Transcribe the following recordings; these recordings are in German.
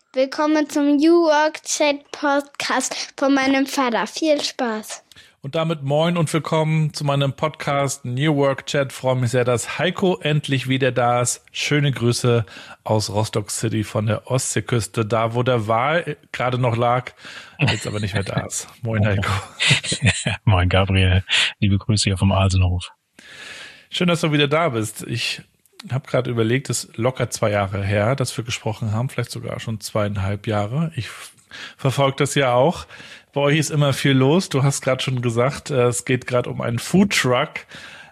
Willkommen zum New Work Chat Podcast von meinem Vater. Viel Spaß. Und damit moin und willkommen zu meinem Podcast New Work Chat. Freue mich sehr, dass Heiko endlich wieder da ist. Schöne Grüße aus Rostock City von der Ostseeküste, da wo der Wal gerade noch lag, jetzt aber nicht mehr da ist. Moin Heiko. Moin Gabriel, liebe Grüße hier vom Alsenhof. Schön, dass du wieder da bist. Ich habe gerade überlegt, es ist locker 2 Jahre her, dass wir gesprochen haben, vielleicht sogar schon 2,5 Jahre. Ich verfolge das ja auch. Bei euch ist immer viel los. Du hast gerade schon gesagt, es geht gerade um einen Foodtruck.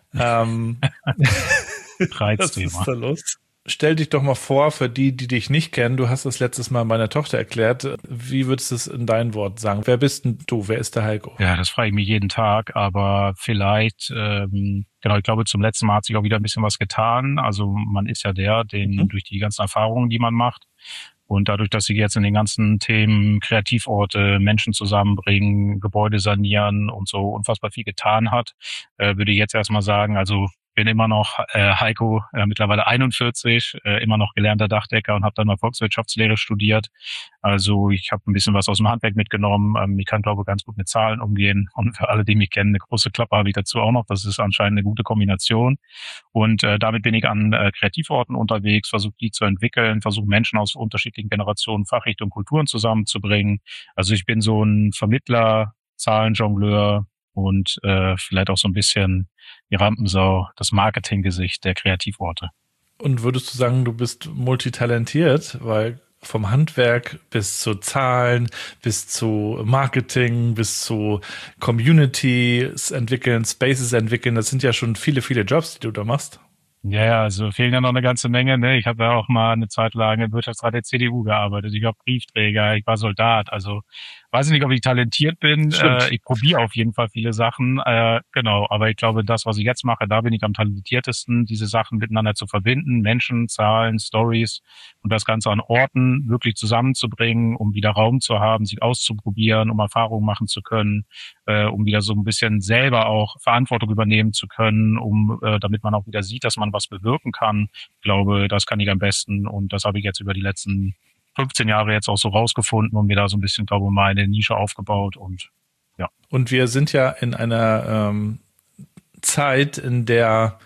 Was ist da los? Stell dich doch mal vor, für die dich nicht kennen. Du hast das letztes Mal meiner Tochter erklärt. Wie würdest du es in deinen Worten sagen? Wer bist denn du? Wer ist der Heiko? Ja, das frage ich mich jeden Tag, aber vielleicht, ich glaube, zum letzten Mal hat sich auch wieder ein bisschen was getan. Also man ist ja durch die ganzen Erfahrungen, die man macht. Und dadurch, dass sich jetzt in den ganzen Themen Kreativorte, Menschen zusammenbringen, Gebäude sanieren und so unfassbar viel getan hat, würde ich jetzt erstmal sagen, also bin immer noch Heiko, mittlerweile 41, immer noch gelernter Dachdecker und habe dann mal Volkswirtschaftslehre studiert. Also ich habe ein bisschen was aus dem Handwerk mitgenommen. Ich kann, glaube ich, ganz gut mit Zahlen umgehen. Und für alle, die mich kennen, eine große Klappe habe ich dazu auch noch. Das ist anscheinend eine gute Kombination. Und damit bin ich an Kreativorten unterwegs, versuche die zu entwickeln, versuche Menschen aus unterschiedlichen Generationen, Fachrichtungen, Kulturen zusammenzubringen. Also ich bin so ein Vermittler, Zahlenjongleur und vielleicht auch so ein bisschen die Rampensau, das Marketinggesicht der Kreativorte. Und würdest du sagen, du bist multitalentiert, weil vom Handwerk bis zu Zahlen, bis zu Marketing, bis zu Communities entwickeln, Spaces entwickeln, das sind ja schon viele, viele Jobs, die du da machst. Ja, also fehlen ja noch eine ganze Menge. Ne? Ich habe ja auch mal eine Zeit lang im Wirtschaftsrat der CDU gearbeitet. Ich war Briefträger, ich war Soldat. Also weiß ich nicht, ob ich talentiert bin. Ich probiere auf jeden Fall viele Sachen. Genau, aber ich glaube, das, was ich jetzt mache, da bin ich am talentiertesten, diese Sachen miteinander zu verbinden, Menschen, Zahlen, Stories und das Ganze an Orten wirklich zusammenzubringen, um wieder Raum zu haben, sich auszuprobieren, um Erfahrungen machen zu können, um wieder so ein bisschen selber auch Verantwortung übernehmen zu können, damit man auch wieder sieht, dass man was bewirken kann. Ich glaube, das kann ich am besten und das habe ich jetzt über die letzten 15 Jahre jetzt auch so rausgefunden und mir da so ein bisschen, glaube ich, meine Nische aufgebaut und ja. Und wir sind ja in einer Zeit, in der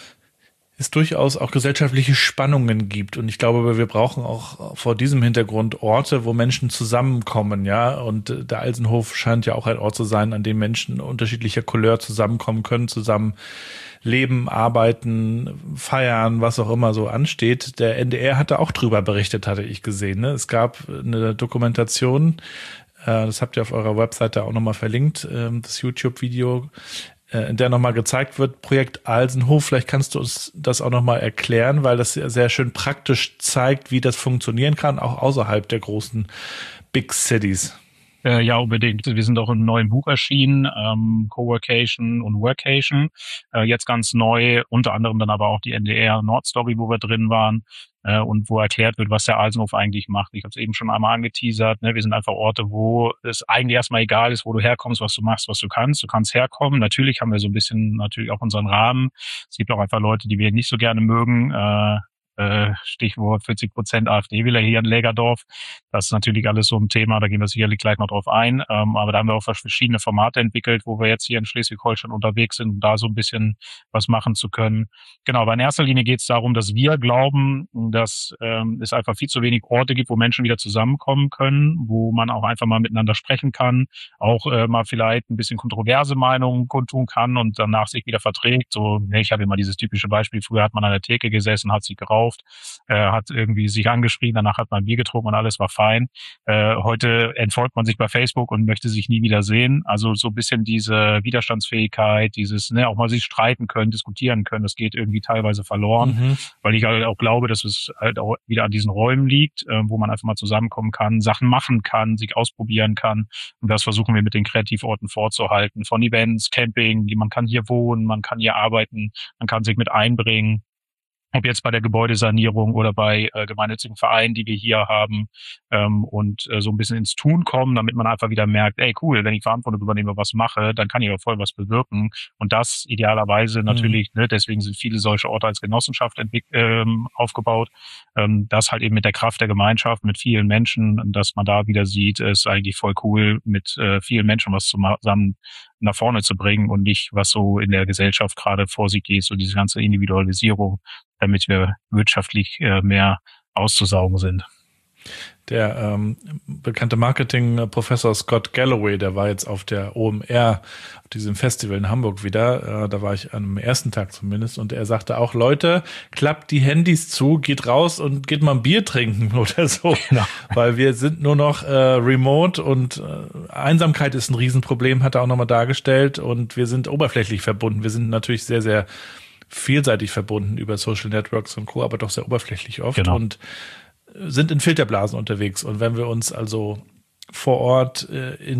es durchaus auch gesellschaftliche Spannungen gibt. Und ich glaube, wir brauchen auch vor diesem Hintergrund Orte, wo Menschen zusammenkommen, ja. Und der Alsenhof scheint ja auch ein Ort zu sein, an dem Menschen unterschiedlicher Couleur zusammenkommen können, zusammen leben, arbeiten, feiern, was auch immer so ansteht. Der NDR hatte auch drüber berichtet, hatte ich gesehen. Ne? Es gab eine Dokumentation, das habt ihr auf eurer Webseite auch nochmal verlinkt, das YouTube-Video, in der nochmal gezeigt wird, Projekt Alsenhof. Vielleicht kannst du uns das auch nochmal erklären, weil das sehr schön praktisch zeigt, wie das funktionieren kann, auch außerhalb der großen Big Cities. Ja, unbedingt. Wir sind auch im neuen Buch erschienen, Coworkation und Workation. Jetzt ganz neu, unter anderem dann aber auch die NDR Nordstory, wo wir drin waren und wo erklärt wird, was der Alsenhof eigentlich macht. Ich habe es eben schon einmal angeteasert. Ne? Wir sind einfach Orte, wo es eigentlich erstmal egal ist, wo du herkommst, was du machst, was du kannst. Du kannst herkommen. Natürlich haben wir so ein bisschen natürlich auch unseren Rahmen. Es gibt auch einfach Leute, die wir nicht so gerne mögen. Stichwort 40% AfD-Wähler hier in Lägerdorf. Das ist natürlich alles so ein Thema, da gehen wir sicherlich gleich noch drauf ein. Aber da haben wir auch verschiedene Formate entwickelt, wo wir jetzt hier in Schleswig-Holstein unterwegs sind, um da so ein bisschen was machen zu können. Genau, aber in erster Linie geht es darum, dass wir glauben, dass es einfach viel zu wenig Orte gibt, wo Menschen wieder zusammenkommen können, wo man auch einfach mal miteinander sprechen kann, auch mal vielleicht ein bisschen kontroverse Meinungen kundtun kann und danach sich wieder verträgt. So, ich habe immer dieses typische Beispiel, früher hat man an der Theke gesessen, hat sich geraucht, hat irgendwie sich angeschrien, danach hat man Bier getrunken und alles war fein. Heute entfolgt man sich bei Facebook und möchte sich nie wieder sehen. Also so ein bisschen diese Widerstandsfähigkeit, dieses auch mal sich streiten können, diskutieren können, das geht irgendwie teilweise verloren, weil ich halt auch glaube, dass es halt auch wieder an diesen Räumen liegt, wo man einfach mal zusammenkommen kann, Sachen machen kann, sich ausprobieren kann. Und das versuchen wir mit den Kreativorten vorzuhalten. Von Events, Camping, man kann hier wohnen, man kann hier arbeiten, man kann sich mit einbringen. ob jetzt bei der Gebäudesanierung oder bei gemeinnützigen Vereinen, die wir hier haben, und so ein bisschen ins Tun kommen, damit man einfach wieder merkt, ey cool, wenn ich Verantwortung übernehme, was mache, dann kann ich auch voll was bewirken. Und das idealerweise natürlich, ne, deswegen sind viele solche Orte als Genossenschaft aufgebaut, das halt eben mit der Kraft der Gemeinschaft, mit vielen Menschen, dass man da wieder sieht, ist eigentlich voll cool, mit vielen Menschen was zusammen nach vorne zu bringen und nicht, was so in der Gesellschaft gerade vor sich geht, so diese ganze Individualisierung, damit wir wirtschaftlich mehr auszusaugen sind. Der bekannte Marketing-Professor Scott Galloway, der war jetzt auf der OMR, auf diesem Festival in Hamburg wieder, da war ich am ersten Tag zumindest, und er sagte auch, Leute, klappt die Handys zu, geht raus und geht mal ein Bier trinken oder so, genau. Weil wir sind nur noch remote und Einsamkeit ist ein Riesenproblem, hat er auch nochmal dargestellt, und wir sind oberflächlich verbunden. Wir sind natürlich sehr, sehr vielseitig verbunden über Social Networks und Co., aber doch sehr oberflächlich oft, genau. Und sind in Filterblasen unterwegs. Und wenn wir uns also vor Ort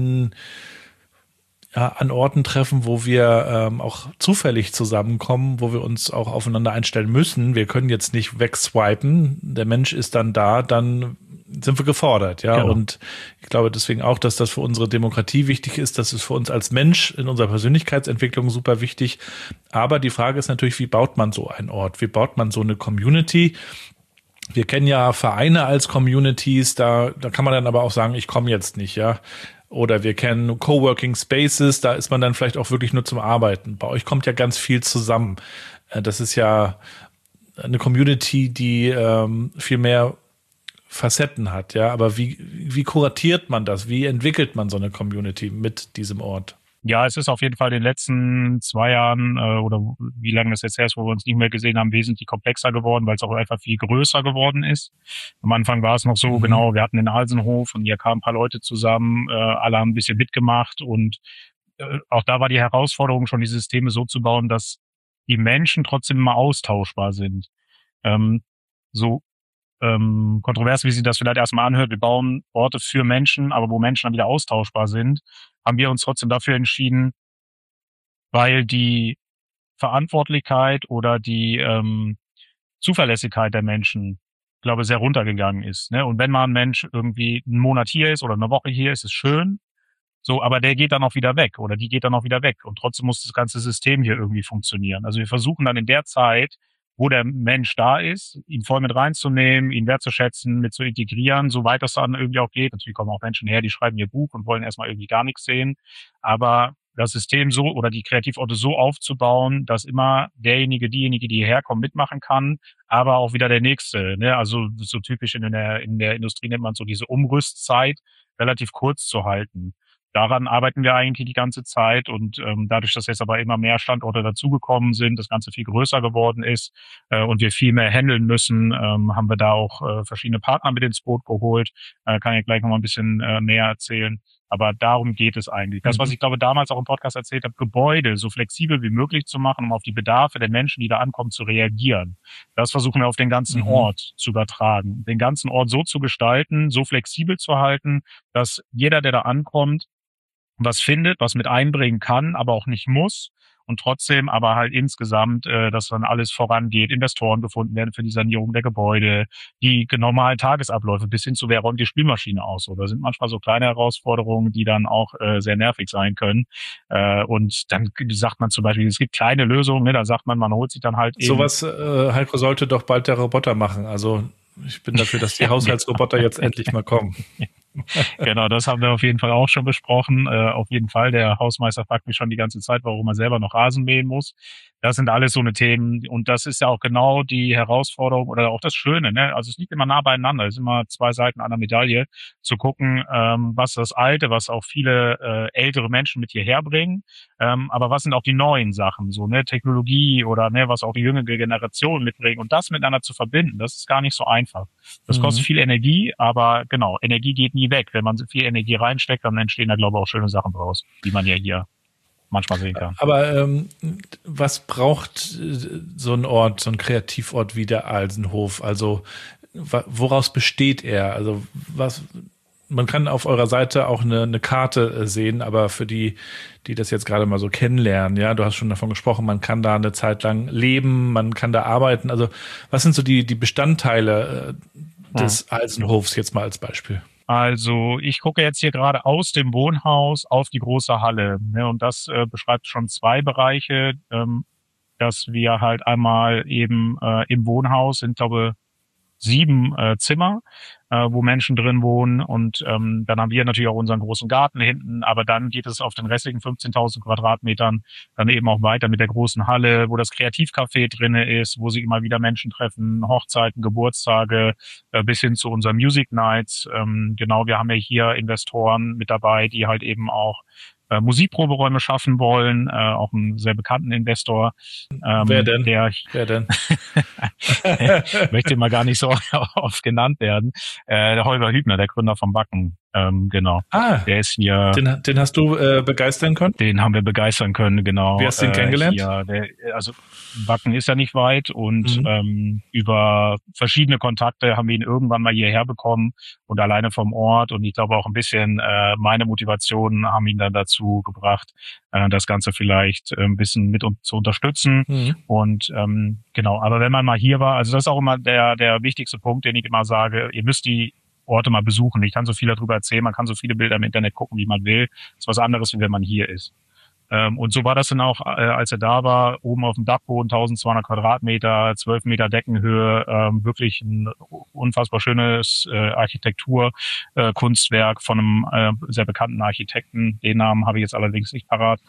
an Orten treffen, wo wir auch zufällig zusammenkommen, wo wir uns auch aufeinander einstellen müssen, wir können jetzt nicht wegswipen, der Mensch ist dann da, dann sind wir gefordert, ja. Genau. Und ich glaube deswegen auch, dass das für unsere Demokratie wichtig ist, das ist für uns als Mensch in unserer Persönlichkeitsentwicklung super wichtig. Aber die Frage ist natürlich, wie baut man so einen Ort? Wie baut man so eine Community? Wir kennen ja Vereine als Communities, da kann man dann aber auch sagen, ich komme jetzt nicht, ja. Oder wir kennen Coworking Spaces, da ist man dann vielleicht auch wirklich nur zum Arbeiten. Bei euch kommt ja ganz viel zusammen. Das ist ja eine Community, die viel mehr Facetten hat, ja. Aber wie kuratiert man das? Wie entwickelt man so eine Community mit diesem Ort? Ja, es ist auf jeden Fall in den letzten 2 Jahren oder wie lange das jetzt her ist, wo wir uns nicht mehr gesehen haben, wesentlich komplexer geworden, weil es auch einfach viel größer geworden ist. Am Anfang war es noch so, genau, wir hatten den Alsenhof und hier kamen ein paar Leute zusammen, alle haben ein bisschen mitgemacht, und auch da war die Herausforderung schon, die Systeme so zu bauen, dass die Menschen trotzdem immer austauschbar sind. So kontrovers, wie sich das vielleicht erstmal anhört, wir bauen Orte für Menschen, aber wo Menschen dann wieder austauschbar sind, haben wir uns trotzdem dafür entschieden, weil die Verantwortlichkeit oder die Zuverlässigkeit der Menschen, ich glaube, sehr runtergegangen ist. Ne? Und wenn mal ein Mensch irgendwie einen Monat hier ist oder eine Woche hier ist, ist schön. So, aber der geht dann auch wieder weg oder die geht dann auch wieder weg. Und trotzdem muss das ganze System hier irgendwie funktionieren. Also wir versuchen dann in der Zeit, wo der Mensch da ist, ihn voll mit reinzunehmen, ihn wertzuschätzen, mit zu integrieren, soweit das dann irgendwie auch geht. Natürlich kommen auch Menschen her, die schreiben ihr Buch und wollen erstmal irgendwie gar nichts sehen. Aber das System so oder die Kreativorte so aufzubauen, dass immer diejenige, die hierher kommen, mitmachen kann, aber auch wieder der Nächste. Ne? Also so typisch in der Industrie nennt man so diese Umrüstzeit relativ kurz zu halten. Daran arbeiten wir eigentlich die ganze Zeit, und dadurch, dass jetzt aber immer mehr Standorte dazugekommen sind, das Ganze viel größer geworden ist und wir viel mehr handeln müssen, haben wir da auch verschiedene Partner mit ins Boot geholt. Kann ich gleich noch mal ein bisschen näher erzählen. Aber darum geht es eigentlich. Das, was ich glaube damals auch im Podcast erzählt habe, Gebäude so flexibel wie möglich zu machen, um auf die Bedarfe der Menschen, die da ankommen, zu reagieren. Das versuchen wir auf den ganzen Ort zu übertragen. Den ganzen Ort so zu gestalten, so flexibel zu halten, dass jeder, der da ankommt, was findet, was mit einbringen kann, aber auch nicht muss, und trotzdem aber halt insgesamt, dass dann alles vorangeht, Investoren gefunden werden für die Sanierung der Gebäude, die normalen Tagesabläufe bis hin zu, wer räumt die Spülmaschine aus. Oder sind manchmal so kleine Herausforderungen, die dann auch sehr nervig sein können. Und dann sagt man zum Beispiel, es gibt kleine Lösungen, ne, da sagt man holt sich dann halt eben... Sowas, Heiko, sollte doch bald der Roboter machen. Also ich bin dafür, dass die Haushaltsroboter jetzt endlich mal kommen. Genau, das haben wir auf jeden Fall auch schon besprochen. Auf jeden Fall, der Hausmeister fragt mich schon die ganze Zeit, warum er selber noch Rasen mähen muss. Das sind alles so eine Themen, und das ist ja auch genau die Herausforderung oder auch das Schöne, ne? Also es liegt immer nah beieinander, es sind immer 2 Seiten einer Medaille, zu gucken, was das Alte, was auch viele ältere Menschen mit hierher bringen, aber was sind auch die neuen Sachen, so, ne, Technologie oder ne, was auch die jüngere Generation mitbringen, und das miteinander zu verbinden, das ist gar nicht so einfach. Das kostet viel Energie, aber genau, Energie geht nie weg. Wenn man so viel Energie reinsteckt, dann entstehen da, glaube ich, auch schöne Sachen draus, die man ja hier manchmal sehen kann. Aber was braucht so ein Ort, so ein Kreativort wie der Alsenhof? Also woraus besteht er? Also man kann auf eurer Seite auch eine Karte sehen, aber für die das jetzt gerade mal so kennenlernen, ja, du hast schon davon gesprochen, man kann da eine Zeit lang leben, man kann da arbeiten. Also was sind so die Bestandteile des Alsenhofs jetzt mal als Beispiel? Also ich gucke jetzt hier gerade aus dem Wohnhaus auf die große Halle, ne, und das beschreibt schon zwei Bereiche, dass wir halt einmal eben im Wohnhaus sind, glaube 7 Zimmer, wo Menschen drin wohnen, und dann haben wir natürlich auch unseren großen Garten hinten, aber dann geht es auf den restlichen 15.000 Quadratmetern dann eben auch weiter mit der großen Halle, wo das Kreativcafé drinne ist, wo sich immer wieder Menschen treffen, Hochzeiten, Geburtstage, bis hin zu unseren Music Nights. Genau, wir haben ja hier Investoren mit dabei, die halt eben auch Musikproberäume schaffen wollen, auch einen sehr bekannten Investor. Wer denn? Wer denn? Möchte mal gar nicht so oft genannt werden. Der Holger Hübner, der Gründer von Wacken. Genau. Der ist hier. Den hast du begeistern können? Den haben wir begeistern können, genau. Wie hast du ihn kennengelernt? Also Wacken ist ja nicht weit, und über verschiedene Kontakte haben wir ihn irgendwann mal hierher bekommen und alleine vom Ort, und ich glaube auch ein bisschen meine Motivation haben ihn dann dazu gebracht, das Ganze vielleicht ein bisschen mit uns zu unterstützen. Und genau, aber wenn man mal hier war, also das ist auch immer der wichtigste Punkt, den ich immer sage, ihr müsst die Orte mal besuchen. Ich kann so viel darüber erzählen, man kann so viele Bilder im Internet gucken, wie man will. Das ist was anderes, wie wenn man hier ist. Und so war das dann auch, als er da war, oben auf dem Dachboden, 1200 Quadratmeter, 12 Meter Deckenhöhe, wirklich ein unfassbar schönes Architektur-Kunstwerk von einem sehr bekannten Architekten. Den Namen habe ich jetzt allerdings nicht parat.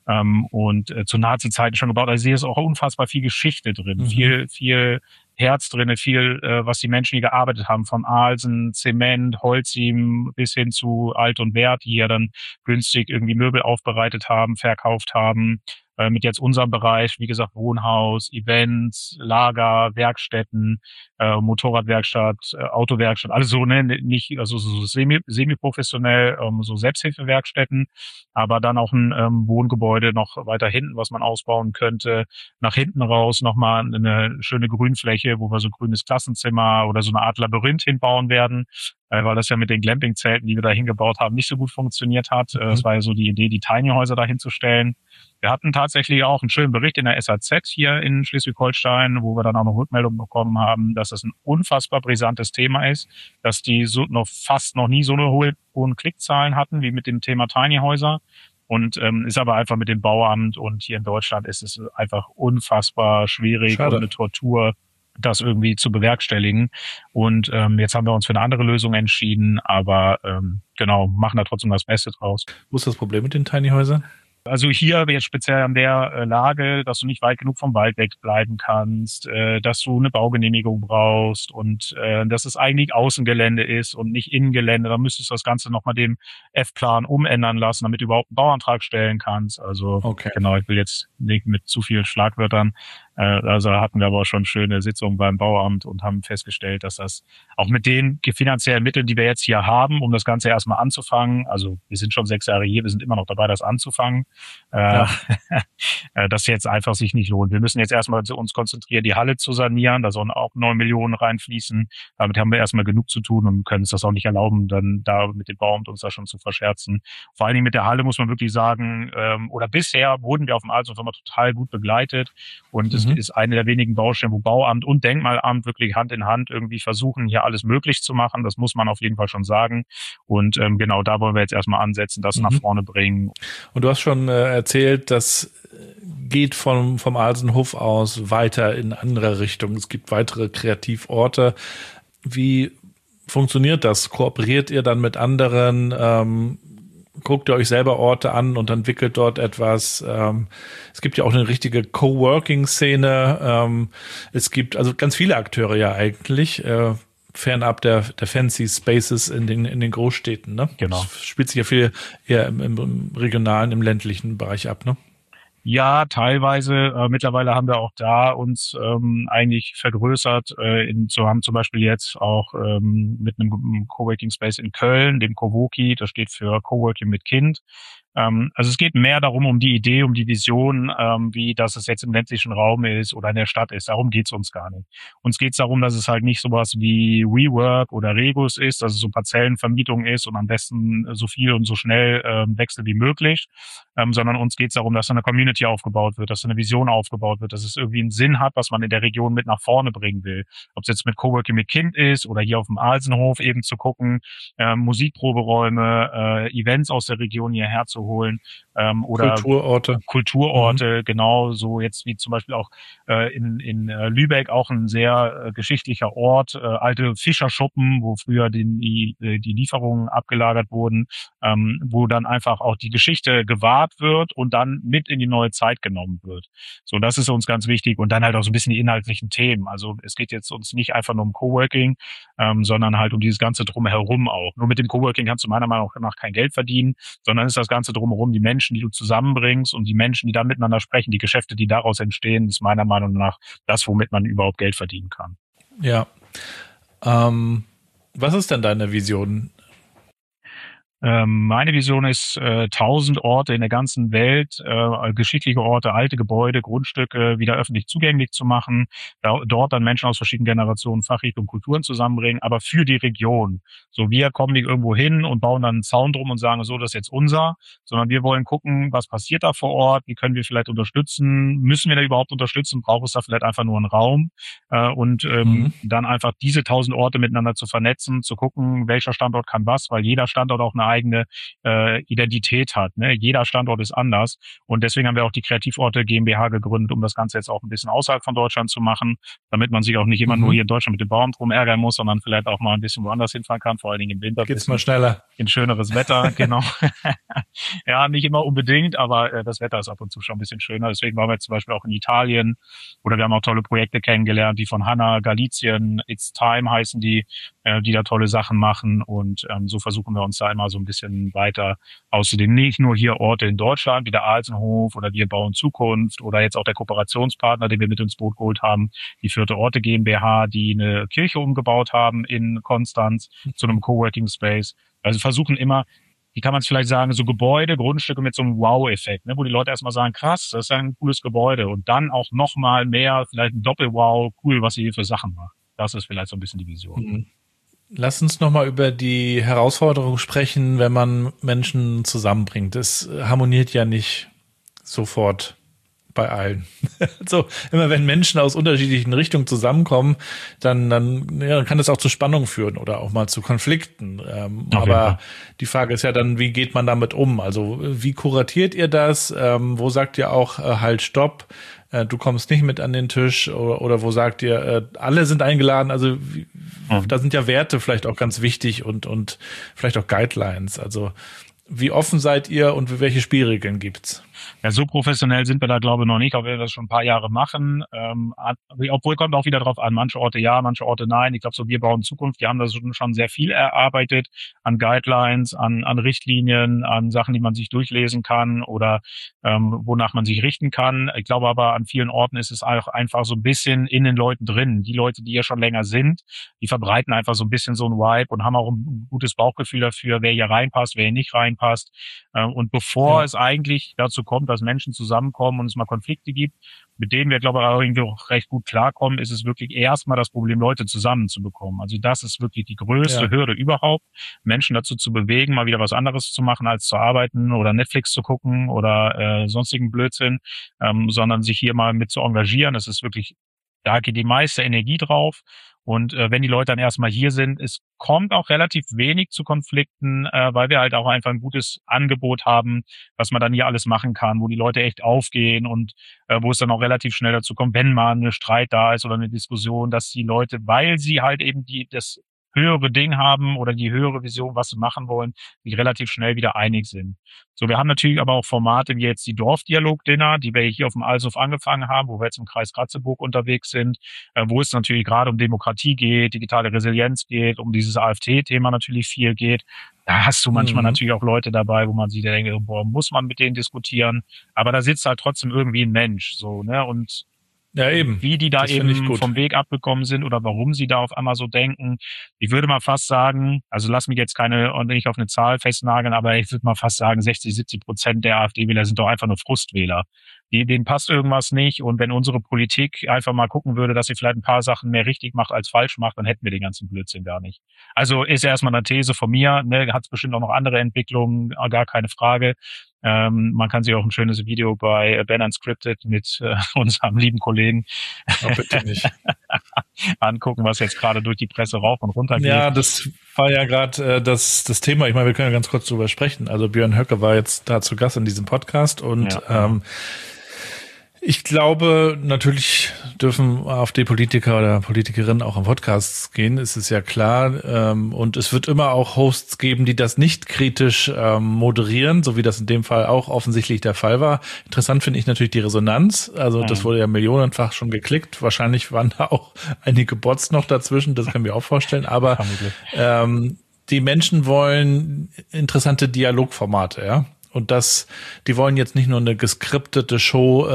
Und zu Nazi-Zeiten schon gebaut. Also hier ist auch unfassbar viel Geschichte drin, viel Herz drinne, viel, was die Menschen hier gearbeitet haben, von Alsen, Zement, Holzim bis hin zu Alt und Wert, die ja dann günstig irgendwie Möbel aufbereitet haben, verkauft haben. Mit jetzt unserem Bereich, wie gesagt, Wohnhaus, Events, Lager, Werkstätten, Motorradwerkstatt, Autowerkstatt, alles so, ne, nicht, also so semi-professionell, so Selbsthilfewerkstätten, aber dann auch ein Wohngebäude noch weiter hinten, was man ausbauen könnte. Nach hinten raus nochmal eine schöne Grünfläche, wo wir so ein grünes Klassenzimmer oder so eine Art Labyrinth hinbauen werden, weil das ja mit den Glamping-Zelten, die wir da hingebaut haben, nicht so gut funktioniert hat. Das war ja so die Idee, die Tiny-Häuser da hinzustellen. Wir hatten tatsächlich auch einen schönen Bericht in der SAZ hier in Schleswig-Holstein, wo wir dann auch noch Rückmeldungen bekommen haben, dass das ein unfassbar brisantes Thema ist, dass die so fast noch nie so eine hohen Klickzahlen hatten wie mit dem Thema Tiny-Häuser. Und ist aber einfach mit dem Bauamt, und hier in Deutschland ist es einfach unfassbar schwierig und eine Tortur, das irgendwie zu bewerkstelligen. Und jetzt haben wir uns für eine andere Lösung entschieden, aber genau, machen da trotzdem das Beste draus. Wo ist das Problem mit den Tiny-Häusern? Also hier jetzt speziell an der Lage, dass du nicht weit genug vom Wald wegbleiben kannst, dass du eine Baugenehmigung brauchst und dass es eigentlich Außengelände ist und nicht Innengelände. Da müsstest du das Ganze nochmal dem F-Plan umändern lassen, damit du überhaupt einen Bauantrag stellen kannst. Also Genau, ich will jetzt nicht mit zu vielen Schlagwörtern. Also hatten wir aber auch schon schöne Sitzungen beim Bauamt und haben festgestellt, dass das auch mit den finanziellen Mitteln, die wir jetzt hier haben, um das Ganze erstmal anzufangen, also wir sind schon 6 Jahre hier, wir sind immer noch dabei, das anzufangen, das jetzt einfach sich nicht lohnt. Wir müssen jetzt erstmal uns konzentrieren, die Halle zu sanieren, da sollen auch 9 Millionen reinfließen. Damit haben wir erstmal genug zu tun und können uns das auch nicht erlauben, dann da mit dem Bauamt uns da schon zu verscherzen. Vor allen Dingen mit der Halle muss man wirklich sagen, oder bisher wurden wir auf dem Alsenhof immer total gut begleitet, und es ist eine der wenigen Baustellen, wo Bauamt und Denkmalamt wirklich Hand in Hand irgendwie versuchen, hier alles möglich zu machen. Das muss man auf jeden Fall schon sagen. Und genau da wollen wir jetzt erstmal ansetzen, das nach vorne bringen. Und du hast schon erzählt, das geht vom Alsenhof aus weiter in andere Richtungen. Es gibt weitere Kreativorte. Wie funktioniert das? Kooperiert ihr dann mit anderen? Guckt ihr euch selber Orte an und entwickelt dort etwas? Es gibt ja auch eine richtige Coworking-Szene. Es gibt also ganz viele Akteure ja eigentlich, fernab der Fancy Spaces in den Großstädten. Ne? Genau. Das spielt sich ja viel eher im regionalen, im ländlichen Bereich ab, ne? Ja, teilweise. Mittlerweile haben wir auch da uns eigentlich vergrößert. So haben zum Beispiel jetzt auch mit einem Coworking Space in Köln, dem Covoki, das steht für Coworking mit Kind. Also es geht mehr darum, um die Idee, um die Vision, wie das es jetzt im ländlichen Raum ist oder in der Stadt ist. Darum geht's uns gar nicht. Uns geht's darum, dass es halt nicht sowas wie WeWork oder Regus ist, dass es so Parzellenvermietung ist und am besten so viel und so schnell wechselt wie möglich, sondern uns geht's darum, dass eine Community aufgebaut wird, dass eine Vision aufgebaut wird, dass es irgendwie einen Sinn hat, was man in der Region mit nach vorne bringen will. Ob es jetzt mit Coworking mit Kind ist oder hier auf dem Alsenhof eben zu gucken, Musikproberäume, Events aus der Region hierher zu holen, oder Kulturorte, genau, so jetzt wie zum Beispiel auch in Lübeck auch ein sehr geschichtlicher Ort, alte Fischerschuppen, wo früher die Lieferungen abgelagert wurden, wo dann einfach auch die Geschichte gewahrt wird und dann mit in die neue Zeit genommen wird. So, das ist uns ganz wichtig und dann halt auch so ein bisschen die inhaltlichen Themen. Also es geht jetzt uns nicht einfach nur um Coworking, sondern halt um dieses ganze Drumherum auch. Nur mit dem Coworking kannst du meiner Meinung nach kein Geld verdienen, sondern ist das Ganze drumherum, die Menschen, die du zusammenbringst und die Menschen, die da miteinander sprechen, die Geschäfte, die daraus entstehen, ist meiner Meinung nach das, womit man überhaupt Geld verdienen kann. Ja. Was ist denn deine Vision? Meine Vision ist, 1000 Orte in der ganzen Welt, geschichtliche Orte, alte Gebäude, Grundstücke wieder öffentlich zugänglich zu machen, dort dann Menschen aus verschiedenen Generationen, Fachrichtungen, Kulturen zusammenbringen, aber für die Region. So, wir kommen nicht irgendwo hin und bauen dann einen Zaun drum und sagen, so, das ist jetzt unser, sondern wir wollen gucken, was passiert da vor Ort, wie können wir vielleicht unterstützen, müssen wir da überhaupt unterstützen, braucht es da vielleicht einfach nur einen Raum, und dann einfach diese 1000 Orte miteinander zu vernetzen, zu gucken, welcher Standort kann was, weil jeder Standort auch eine eigene Identität hat. Ne? Jeder Standort ist anders und deswegen haben wir auch die Kreativorte GmbH gegründet, um das Ganze jetzt auch ein bisschen außerhalb von Deutschland zu machen, damit man sich auch nicht immer nur hier in Deutschland mit dem Baum drum ärgern muss, sondern vielleicht auch mal ein bisschen woanders hinfahren kann, vor allen Dingen im Winter. Geht's mal schneller. In schöneres Wetter, genau. Ja, nicht immer unbedingt, aber das Wetter ist ab und zu schon ein bisschen schöner. Deswegen waren wir jetzt zum Beispiel auch in Italien oder wir haben auch tolle Projekte kennengelernt, die von Hanna Galizien, It's Time heißen die da tolle Sachen machen und so versuchen wir uns da immer so ein bisschen weiter auszudehnen. Nicht nur hier Orte in Deutschland, wie der Alsenhof oder Wir bauen Zukunft oder jetzt auch der Kooperationspartner, den wir mit ins Boot geholt haben, die Vierte Orte GmbH, die eine Kirche umgebaut haben in Konstanz zu einem Coworking Space. Also versuchen immer, wie kann man es vielleicht sagen, so Gebäude, Grundstücke mit so einem Wow-Effekt, ne, wo die Leute erstmal sagen, krass, das ist ein cooles Gebäude und dann auch nochmal mehr, vielleicht ein Doppel-Wow, cool, was ihr hier für Sachen macht. Das ist vielleicht so ein bisschen die Vision. Lass uns nochmal über die Herausforderung sprechen, wenn man Menschen zusammenbringt. Das harmoniert ja nicht sofort bei allen. So, immer wenn Menschen aus unterschiedlichen Richtungen zusammenkommen, dann kann das auch zu Spannungen führen oder auch mal zu Konflikten. Aber die Frage ist ja dann, wie geht man damit um? Also wie kuratiert ihr das? Wo sagt ihr auch halt Stopp? Du kommst nicht mit an den Tisch oder wo sagt ihr, alle sind eingeladen? Also da sind ja Werte vielleicht auch ganz wichtig und vielleicht auch Guidelines. Also wie offen seid ihr und welche Spielregeln gibt's? Ja, so professionell sind wir da, glaube ich, noch nicht, auch wenn wir das schon ein paar Jahre machen. Obwohl kommt auch wieder drauf an, manche Orte ja, manche Orte nein. Ich glaube, so Wir bauen Zukunft, die haben da schon sehr viel erarbeitet an Guidelines, an Richtlinien, an Sachen, die man sich durchlesen kann oder wonach man sich richten kann. Ich glaube aber, an vielen Orten ist es auch einfach so ein bisschen in den Leuten drin. Die Leute, die ja schon länger sind, die verbreiten einfach so ein bisschen so ein Vibe und haben auch ein gutes Bauchgefühl dafür, wer hier reinpasst, wer hier nicht reinpasst. Und bevor es eigentlich dazu kommt, dass Menschen zusammenkommen und es mal Konflikte gibt, mit denen wir, glaube ich, auch irgendwie auch recht gut klarkommen, ist es wirklich erstmal das Problem, Leute zusammenzubekommen. Also das ist wirklich die größte Hürde überhaupt, Menschen dazu zu bewegen, mal wieder was anderes zu machen, als zu arbeiten oder Netflix zu gucken oder sonstigen Blödsinn, sondern sich hier mal mit zu engagieren. Das ist wirklich, da geht die meiste Energie drauf. Und wenn die Leute dann erstmal hier sind, es kommt auch relativ wenig zu Konflikten, weil wir halt auch einfach ein gutes Angebot haben, was man dann hier alles machen kann, wo die Leute echt aufgehen und wo es dann auch relativ schnell dazu kommt, wenn mal eine Streit da ist oder eine Diskussion, dass die Leute, weil sie halt eben das höhere Ding haben oder die höhere Vision, was sie machen wollen, sich relativ schnell wieder einig sind. So, wir haben natürlich aber auch Formate wie jetzt die Dorfdialog-Dinner, die wir hier auf dem Alshof angefangen haben, wo wir jetzt im Kreis Ratzeburg unterwegs sind, wo es natürlich gerade um Demokratie geht, digitale Resilienz geht, um dieses AfD-Thema natürlich viel geht. Da hast du manchmal natürlich auch Leute dabei, wo man sich denkt, boah, muss man mit denen diskutieren? Aber da sitzt halt trotzdem irgendwie ein Mensch, so, ne? Und Ja, eben. Wie die da Das finde ich eben gut. vom Weg abgekommen sind oder warum sie da auf einmal so denken. Ich würde mal fast sagen, also lass mich jetzt nicht auf eine Zahl festnageln, aber ich würde mal fast sagen, 60-70% der AfD-Wähler sind doch einfach nur Frustwähler. Denen passt irgendwas nicht, und wenn unsere Politik einfach mal gucken würde, dass sie vielleicht ein paar Sachen mehr richtig macht als falsch macht, dann hätten wir den ganzen Blödsinn gar nicht. Also ist erstmal eine These von mir, ne, hat es bestimmt auch noch andere Entwicklungen, gar keine Frage. Man kann sich auch ein schönes Video bei Ben Unscripted mit unserem lieben Kollegen bitte nicht. angucken, was jetzt gerade durch die Presse rauf und runter geht. Ja, das war ja gerade das Thema. Ich meine, wir können ja ganz kurz drüber sprechen. Also Björn Höcke war jetzt da zu Gast in diesem Podcast und ich glaube, natürlich dürfen AfD-Politiker oder Politikerinnen auch im Podcast gehen, ist es ja klar. Und es wird immer auch Hosts geben, die das nicht kritisch moderieren, so wie das in dem Fall auch offensichtlich der Fall war. Interessant finde ich natürlich die Resonanz. Also das wurde ja millionenfach schon geklickt. Wahrscheinlich waren da auch einige Bots noch dazwischen, das können wir auch vorstellen. Aber die Menschen wollen interessante Dialogformate, ja. Und die wollen jetzt nicht nur eine geskriptete Show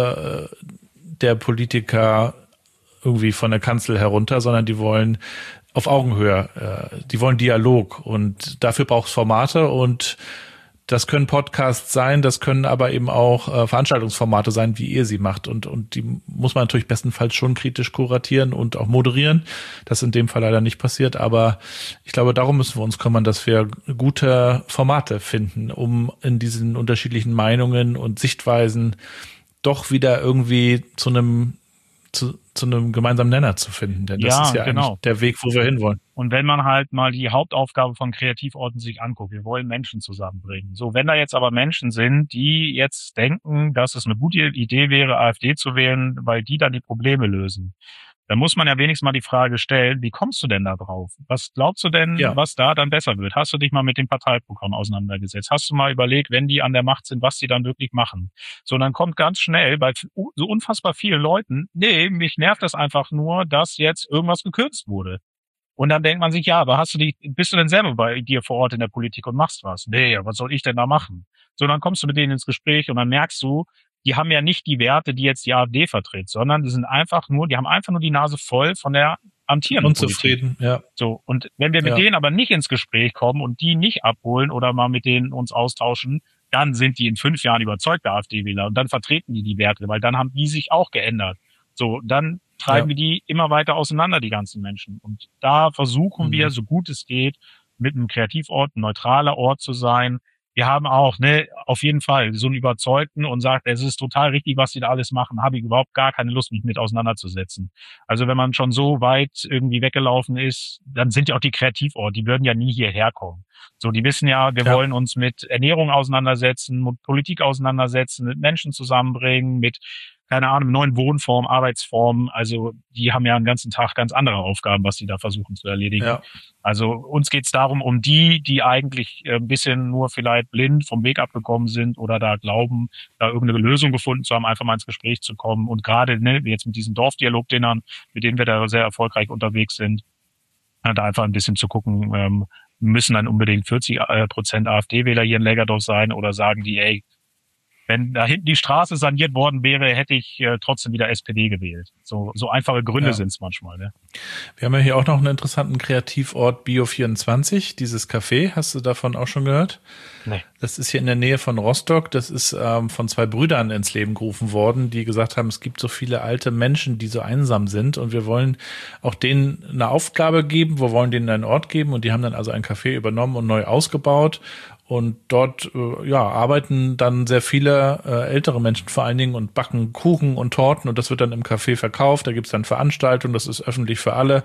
der Politiker irgendwie von der Kanzel herunter, sondern die wollen auf Augenhöhe, die wollen Dialog, und dafür braucht es Formate, und das können Podcasts sein, das können aber eben auch Veranstaltungsformate sein, wie ihr sie macht, und die muss man natürlich bestenfalls schon kritisch kuratieren und auch moderieren. Das ist in dem Fall leider nicht passiert, aber ich glaube, darum müssen wir uns kümmern, dass wir gute Formate finden, um in diesen unterschiedlichen Meinungen und Sichtweisen doch wieder irgendwie zu einem gemeinsamen Nenner zu finden, denn das ist ja eigentlich der Weg, wo wir hinwollen. Und wenn man halt mal die Hauptaufgabe von Kreativorten sich anguckt, wir wollen Menschen zusammenbringen. So, wenn da jetzt aber Menschen sind, die jetzt denken, dass es eine gute Idee wäre, AfD zu wählen, weil die dann die Probleme lösen, dann muss man ja wenigstens mal die Frage stellen, wie kommst du denn da drauf? Was glaubst du denn, was da dann besser wird? Hast du dich mal mit dem Parteiprogramm auseinandergesetzt? Hast du mal überlegt, wenn die an der Macht sind, was die dann wirklich machen? So, dann kommt ganz schnell bei so unfassbar vielen Leuten, nee, mich nervt das einfach nur, dass jetzt irgendwas gekürzt wurde. Und dann denkt man sich, ja, aber bist du denn selber bei dir vor Ort in der Politik und machst was? Nee, was soll ich denn da machen? So, dann kommst du mit denen ins Gespräch und dann merkst du, die haben ja nicht die Werte, die jetzt die AfD vertritt, sondern die haben einfach nur die Nase voll von der amtierenden Unzufrieden, Politik. Ja. So, und wenn wir mit denen aber nicht ins Gespräch kommen und die nicht abholen oder mal mit denen uns austauschen, dann sind die in 5 Jahren überzeugte AfD-Wähler und dann vertreten die Werte, weil dann haben die sich auch geändert. So, dann treiben wir die immer weiter auseinander, die ganzen Menschen. Und da versuchen wir, so gut es geht, mit einem Kreativort, ein neutraler Ort zu sein. Wir haben auch, auf jeden Fall so einen Überzeugten und sagt, es ist total richtig, was die da alles machen, habe ich überhaupt gar keine Lust, mich mit auseinanderzusetzen. Also wenn man schon so weit irgendwie weggelaufen ist, dann sind ja auch die Kreativorte, die würden ja nie hierher kommen. So, die wissen ja, wir wollen uns mit Ernährung auseinandersetzen, mit Politik auseinandersetzen, mit Menschen zusammenbringen, mit keine Ahnung, neuen Wohnformen, Arbeitsformen. Also die haben ja einen ganzen Tag ganz andere Aufgaben, was sie da versuchen zu erledigen. Ja. Also uns geht's darum, um die eigentlich ein bisschen nur vielleicht blind vom Weg abgekommen sind oder da glauben, da irgendeine Lösung gefunden zu haben, einfach mal ins Gespräch zu kommen. Und gerade jetzt mit diesen Dorfdialogdinnern, mit denen wir da sehr erfolgreich unterwegs sind, da einfach ein bisschen zu gucken, müssen dann unbedingt 40% AfD-Wähler hier in Lägerdorf sein oder sagen die, ey, wenn da hinten die Straße saniert worden wäre, hätte ich trotzdem wieder SPD gewählt. So einfache Gründe sind es manchmal. Ne? Wir haben ja hier auch noch einen interessanten Kreativort Bio24, dieses Café. Hast du davon auch schon gehört? Nee. Das ist hier in der Nähe von Rostock. Das ist von 2 Brüdern ins Leben gerufen worden, die gesagt haben, es gibt so viele alte Menschen, die so einsam sind und wir wollen auch denen eine Aufgabe geben, wir wollen denen einen Ort geben, und die haben dann also ein Café übernommen und neu ausgebaut. Und dort arbeiten dann sehr viele ältere Menschen vor allen Dingen und backen Kuchen und Torten, und das wird dann im Café verkauft. Da gibt's dann Veranstaltungen, das ist öffentlich für alle.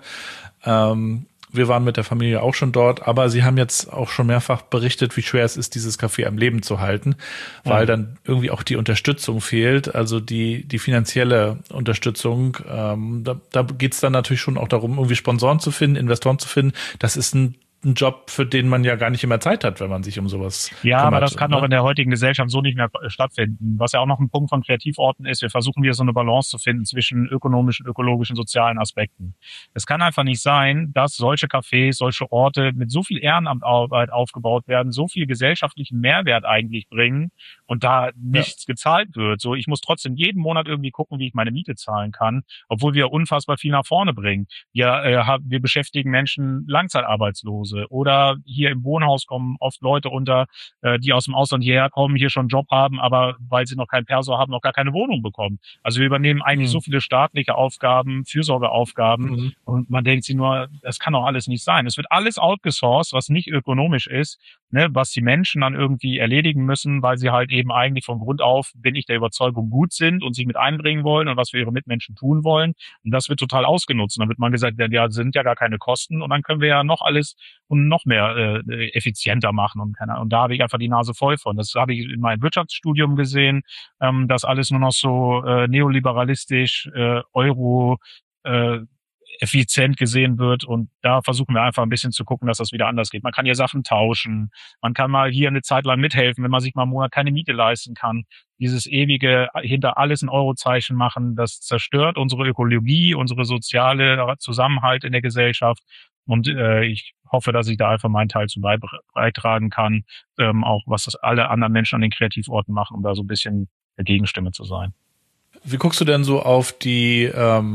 Wir waren mit der Familie auch schon dort, aber sie haben jetzt auch schon mehrfach berichtet, wie schwer es ist, dieses Café am Leben zu halten, weil dann irgendwie auch die Unterstützung fehlt, also die finanzielle Unterstützung. Da geht's dann natürlich schon auch darum, irgendwie Sponsoren zu finden, Investoren zu finden. Das ist ein ein Job, für den man ja gar nicht immer Zeit hat, wenn man sich um sowas Ja, kümmert, aber das kann ne? auch in der heutigen Gesellschaft so nicht mehr stattfinden. Was ja auch noch ein Punkt von Kreativorten ist, wir versuchen wieder so eine Balance zu finden zwischen ökonomischen, ökologischen, sozialen Aspekten. Es kann einfach nicht sein, dass solche Cafés, solche Orte mit so viel Ehrenamtarbeit aufgebaut werden, so viel gesellschaftlichen Mehrwert eigentlich bringen und da nichts gezahlt wird. So, ich muss trotzdem jeden Monat irgendwie gucken, wie ich meine Miete zahlen kann, obwohl wir unfassbar viel nach vorne bringen. Wir beschäftigen Menschen Langzeitarbeitslose oder hier im Wohnhaus kommen oft Leute unter, die aus dem Ausland hierher kommen, hier schon einen Job haben, aber weil sie noch kein Perso haben, noch gar keine Wohnung bekommen. Also wir übernehmen eigentlich so viele staatliche Aufgaben, Fürsorgeaufgaben und man denkt sich nur, das kann doch alles nicht sein. Es wird alles outgesourced, was nicht ökonomisch ist, ne, was die Menschen dann irgendwie erledigen müssen, weil sie halt eben eigentlich von Grund auf, bin ich der Überzeugung, gut sind und sich mit einbringen wollen und was für ihre Mitmenschen tun wollen. Und das wird total ausgenutzt. Und dann wird man gesagt, ja, sind ja gar keine Kosten und dann können wir ja noch alles und noch mehr effizienter machen und da habe ich einfach die Nase voll von. Das habe ich in meinem Wirtschaftsstudium gesehen, dass alles nur noch so neoliberalistisch, Euro effizient gesehen wird und da versuchen wir einfach ein bisschen zu gucken, dass das wieder anders geht. Man kann ja Sachen tauschen, man kann mal hier eine Zeit lang mithelfen, wenn man sich mal einen Monat keine Miete leisten kann. Dieses ewige hinter alles ein Eurozeichen machen, das zerstört unsere Ökologie, unsere soziale Zusammenhalt in der Gesellschaft und ich hoffe, dass ich da einfach meinen Teil zu beitragen kann, auch was das alle anderen Menschen an den Kreativorten machen, um da so ein bisschen der Gegenstimme zu sein. Wie guckst du denn so auf die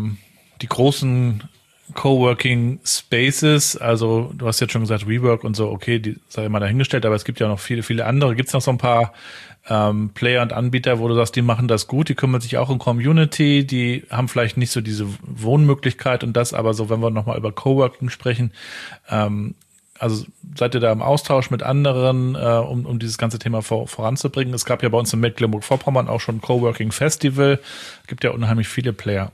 großen Coworking Spaces? Also du hast jetzt schon gesagt WeWork und so, okay, die sei mal dahingestellt, aber es gibt ja noch viele, viele andere. Gibt es noch so ein paar Player und Anbieter, wo du sagst, die machen das gut, die kümmern sich auch um Community, die haben vielleicht nicht so diese Wohnmöglichkeit und das, aber so, wenn wir nochmal über Coworking sprechen, also seid ihr da im Austausch mit anderen, um dieses ganze Thema voranzubringen? Es gab ja bei uns in Mecklenburg-Vorpommern auch schon ein Coworking Festival, gibt ja unheimlich viele Player.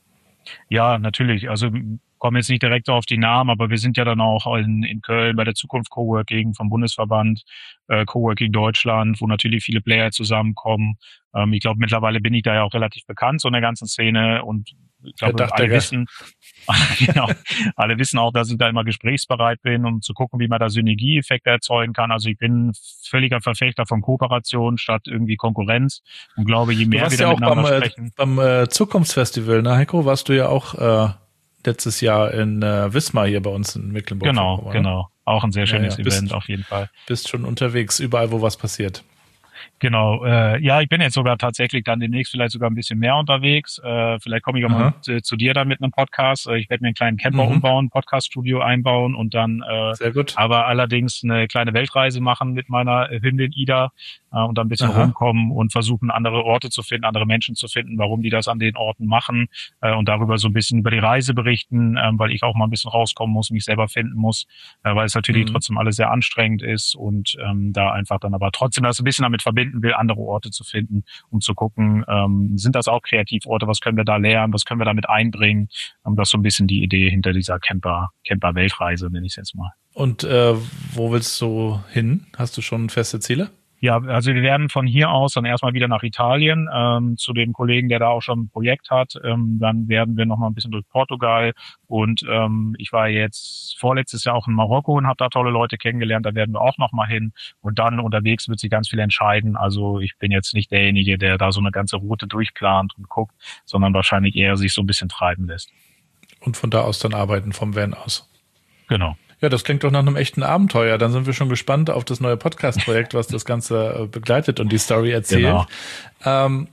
Ja, natürlich. Also kommen jetzt nicht direkt auf die Namen, aber wir sind ja dann auch in Köln bei der Zukunft Coworking vom Bundesverband Coworking Deutschland, wo natürlich viele Player zusammenkommen. Ich glaube, mittlerweile bin ich da ja auch relativ bekannt so in der ganzen Szene und ich glaube, alle wissen, genau, alle wissen auch, dass ich da immer gesprächsbereit bin, um zu gucken, wie man da Synergieeffekte erzeugen kann. Also ich bin völliger Verfechter von Kooperation statt irgendwie Konkurrenz und glaube, je mehr wir da miteinander sprechen. Beim Zukunftsfestival, ne, Heiko, warst du ja auch letztes Jahr in Wismar hier bei uns in Mecklenburg. Genau. Auch ein sehr schönes Event auf jeden Fall. Bist schon unterwegs, überall, wo was passiert. Genau, ja, ich bin jetzt sogar tatsächlich dann demnächst vielleicht sogar ein bisschen mehr unterwegs. Vielleicht komme ich auch mal zu dir dann mit einem Podcast. Ich werde mir einen kleinen Camper umbauen, Podcaststudio einbauen und dann sehr gut. Aber allerdings eine kleine Weltreise machen mit meiner Hündin Ida und dann ein bisschen rumkommen und versuchen, andere Orte zu finden, andere Menschen zu finden, warum die das an den Orten machen und darüber so ein bisschen über die Reise berichten, weil ich auch mal ein bisschen rauskommen muss, mich selber finden muss, weil es natürlich trotzdem alles sehr anstrengend ist und da einfach dann aber trotzdem das ein bisschen damit verbinden will, andere Orte zu finden, um zu gucken, sind das auch Kreativorte, was können wir da lernen, was können wir damit einbringen, das ist so ein bisschen die Idee hinter dieser Camper-Weltreise, nenne ich es jetzt mal. Und wo willst du hin? Hast du schon feste Ziele? Ja, also wir werden von hier aus dann erstmal wieder nach Italien zu dem Kollegen, der da auch schon ein Projekt hat. Dann werden wir noch mal ein bisschen durch Portugal und ich war jetzt vorletztes Jahr auch in Marokko und habe da tolle Leute kennengelernt. Da werden wir auch noch mal hin und dann unterwegs wird sich ganz viel entscheiden. Also ich bin jetzt nicht derjenige, der da so eine ganze Route durchplant und guckt, sondern wahrscheinlich eher sich so ein bisschen treiben lässt. Und von da aus dann arbeiten vom Van aus. Genau. Ja, das klingt doch nach einem echten Abenteuer. Dann sind wir schon gespannt auf das neue Podcast-Projekt, was das Ganze begleitet und die Story erzählt. Genau.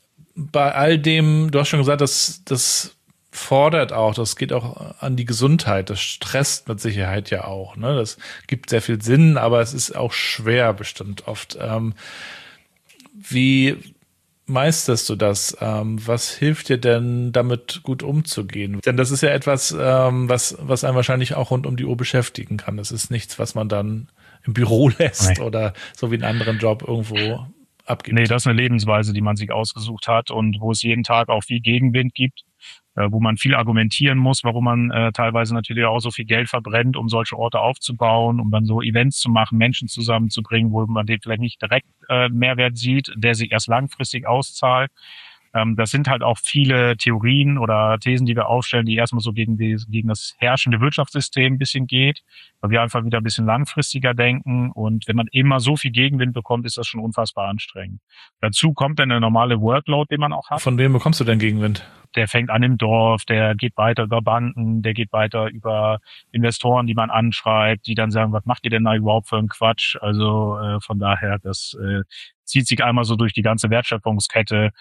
Bei all dem, du hast schon gesagt, das fordert auch, das geht auch an die Gesundheit, das stresst mit Sicherheit ja auch. Ne? Das gibt sehr viel Sinn, aber es ist auch schwer bestimmt oft. Wie meisterst du das? Was hilft dir denn, damit gut umzugehen? Denn das ist ja etwas, was einen wahrscheinlich auch rund um die Uhr beschäftigen kann. Das ist nichts, was man dann im Büro lässt oder so wie einen anderen Job irgendwo abgibt. Nee, das ist eine Lebensweise, die man sich ausgesucht hat und wo es jeden Tag auch viel Gegenwind gibt, wo man viel argumentieren muss, warum man teilweise natürlich auch so viel Geld verbrennt, um solche Orte aufzubauen, um dann so Events zu machen, Menschen zusammenzubringen, wo man den vielleicht nicht direkt Mehrwert sieht, der sich erst langfristig auszahlt. Das sind halt auch viele Theorien oder Thesen, die wir aufstellen, die erstmal so gegen das herrschende Wirtschaftssystem ein bisschen geht, weil wir einfach wieder ein bisschen langfristiger denken. Und wenn man immer so viel Gegenwind bekommt, ist das schon unfassbar anstrengend. Dazu kommt dann der normale Workload, den man auch hat. Von wem bekommst du denn Gegenwind? Der fängt an im Dorf, der geht weiter über Banken, der geht weiter über Investoren, die man anschreibt, die dann sagen, was macht ihr denn da überhaupt für einen Quatsch? Also von daher, das zieht sich einmal so durch die ganze Wertschöpfungskette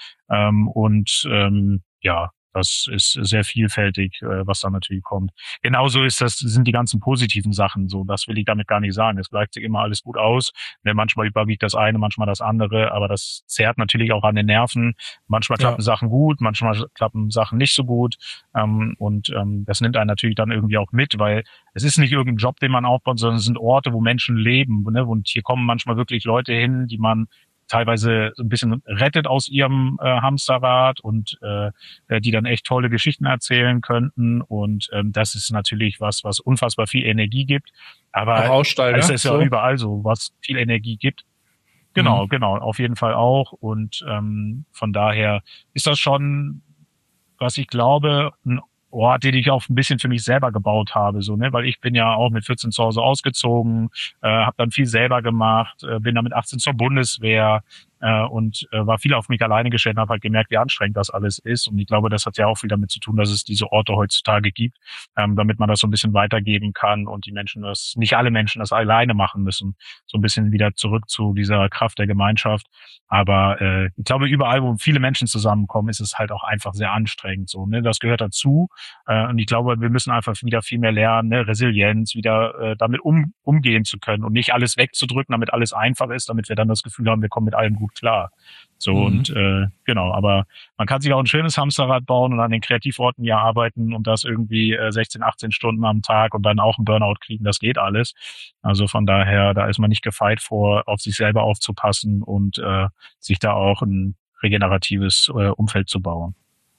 ja, das ist sehr vielfältig, was da natürlich kommt. Genauso sind die ganzen positiven Sachen so. Das will ich damit gar nicht sagen. Es gleicht sich immer alles gut aus. Manchmal überwiegt das eine, manchmal das andere, aber das zerrt natürlich auch an den Nerven. Manchmal klappen Sachen gut, manchmal klappen Sachen nicht so gut. Das nimmt einen natürlich dann irgendwie auch mit, weil es ist nicht irgendein Job, den man aufbaut, sondern es sind Orte, wo Menschen leben. Ne? Und hier kommen manchmal wirklich Leute hin, die man teilweise so ein bisschen rettet aus ihrem Hamsterrad und die dann echt tolle Geschichten erzählen könnten. Und das ist natürlich was unfassbar viel Energie gibt. Aber auch Aussteiger, es ist ja überall so, was viel Energie gibt. Genau, auf jeden Fall auch. Und von daher ist das schon, was ich glaube, ein Ort, den ich auch ein bisschen für mich selber gebaut habe, so, ne, weil ich bin ja auch mit 14 zu Hause ausgezogen, habe dann viel selber gemacht, bin dann mit 18 zur Bundeswehr und war viel auf mich alleine gestellt und habe halt gemerkt, wie anstrengend das alles ist. Und ich glaube, das hat ja auch viel damit zu tun, dass es diese Orte heutzutage gibt, damit man das so ein bisschen weitergeben kann und die Menschen nicht alle Menschen das alleine machen müssen. So ein bisschen wieder zurück zu dieser Kraft der Gemeinschaft. Aber ich glaube, überall, wo viele Menschen zusammenkommen, ist es halt auch einfach sehr anstrengend. So, ne? Das gehört dazu. Und ich glaube, wir müssen einfach wieder viel mehr lernen, ne? Resilienz, wieder damit umgehen zu können und nicht alles wegzudrücken, damit alles einfach ist, damit wir dann das Gefühl haben, wir kommen mit allem gut klar. So und genau, aber man kann sich auch ein schönes Hamsterrad bauen und an den Kreativorten hier arbeiten und das irgendwie 16, 18 Stunden am Tag und dann auch einen Burnout kriegen, das geht alles. Also von daher, da ist man nicht gefeit vor, auf sich selber aufzupassen und sich da auch ein regeneratives Umfeld zu bauen.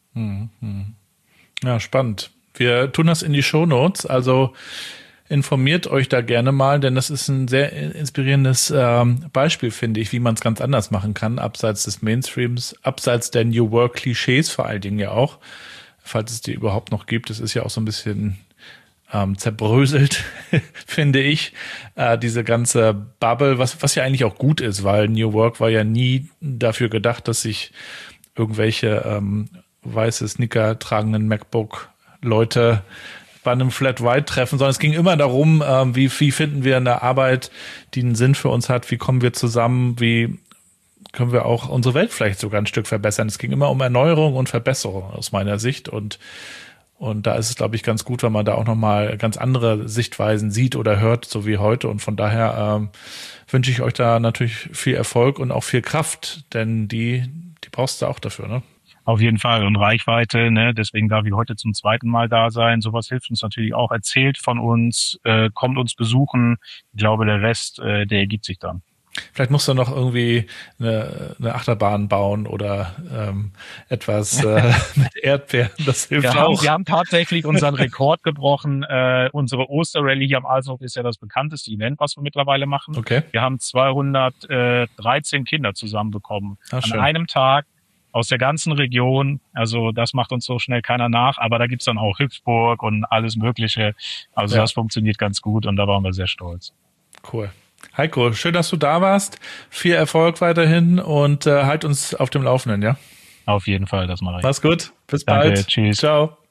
Ja, spannend. Wir tun das in die Shownotes, also informiert euch da gerne mal, denn das ist ein sehr inspirierendes Beispiel, finde ich, wie man es ganz anders machen kann, abseits des Mainstreams, abseits der New Work-Klischees vor allen Dingen ja auch, falls es die überhaupt noch gibt. Es ist ja auch so ein bisschen zerbröselt, finde ich, diese ganze Bubble, was ja eigentlich auch gut ist, weil New Work war ja nie dafür gedacht, dass sich irgendwelche weiße Sneaker tragenden MacBook-Leute bei einem Flat White treffen, sondern es ging immer darum, wie finden wir eine Arbeit, die einen Sinn für uns hat, wie kommen wir zusammen, wie können wir auch unsere Welt vielleicht sogar ein Stück verbessern. Es ging immer um Erneuerung und Verbesserung aus meiner Sicht und da ist es, glaube ich, ganz gut, wenn man da auch nochmal ganz andere Sichtweisen sieht oder hört, so wie heute. Und von daher wünsche ich euch da natürlich viel Erfolg und auch viel Kraft, denn die brauchst du auch dafür, ne? Auf jeden Fall. Und Reichweite, ne? Deswegen darf ich heute zum zweiten Mal da sein. Sowas hilft uns natürlich auch. Erzählt von uns, kommt uns besuchen. Ich glaube, der Rest, der ergibt sich dann. Vielleicht musst du noch irgendwie eine Achterbahn bauen oder etwas mit Erdbeeren. Das hilft auch. Wir haben tatsächlich unseren Rekord gebrochen. Unsere Osterrallye hier am Alshof ist ja das bekannteste Event, was wir mittlerweile machen. Okay. Wir haben 213 Kinder zusammenbekommen Schön. an einem Tag. Aus der ganzen Region, also das macht uns so schnell keiner nach, aber da gibt's dann auch Hüpfburg und alles Mögliche. Also das funktioniert ganz gut und da waren wir sehr stolz. Cool. Heiko, schön, dass du da warst. Viel Erfolg weiterhin und halt uns auf dem Laufenden, ja? Auf jeden Fall, das mache ich. Mach's gut. Bis Danke, bald. Tschüss. Ciao.